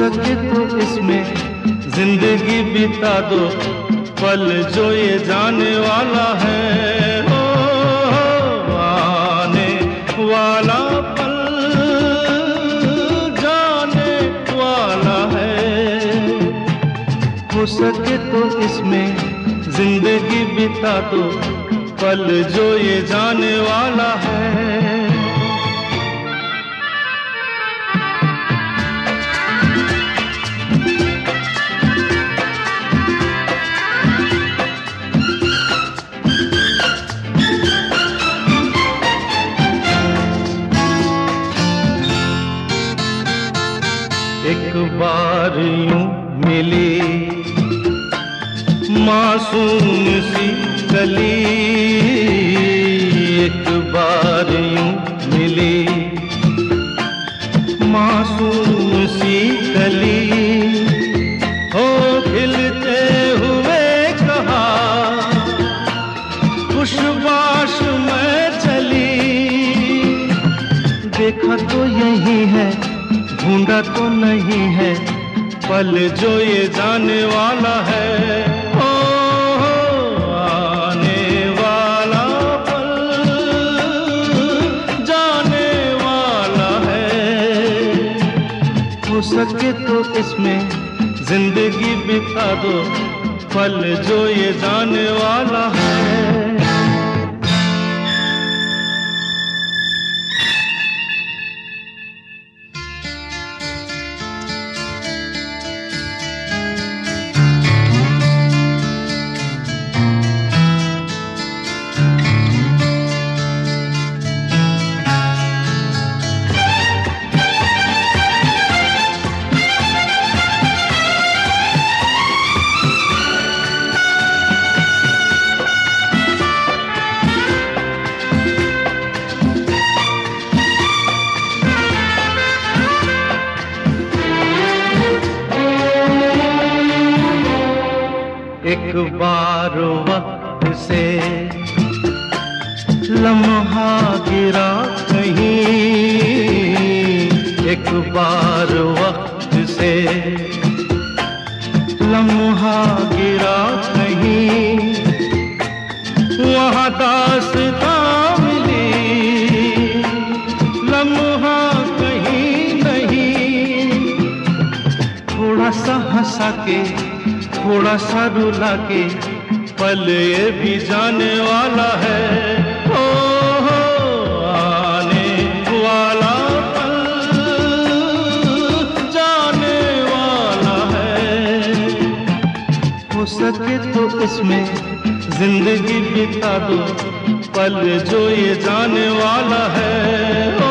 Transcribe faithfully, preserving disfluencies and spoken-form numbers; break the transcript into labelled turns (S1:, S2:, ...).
S1: सके तो इसमें जिंदगी बिता दो, पल जो ये जाने वाला है। हो, हो आने वाला पल जाने वाला है। हो सके तो इसमें जिंदगी बिता दो, पल जो ये जाने वाला है। एक बार यूं मिली मासूम सी गली, एक बार यूं मिली मासूम सी गली। हो खिलते हुए कहा खुशबाश में चली, देखा तो यही है ढूंढा तो नहीं है, पल जो ये जाने वाला है। ओ, हो आने वाला पल जाने वाला है। हो सके तो इसमें जिंदगी बिता दो, पल जो ये जाने वाला है। एक बार वक्त से लम्हा गिरा कहीं, एक बार वक्त से लम्हा गिरा कहीं, वहाँ दास्तां मिली लम्हा कहीं नहीं। थोड़ा सा हंसा के थोड़ा सा रुला के, पल ये भी जाने वाला है। ओ, हो आने वाला पल जाने वाला है। हो सके तो इसमें जिंदगी बिता दो, पल जो ये जाने वाला है।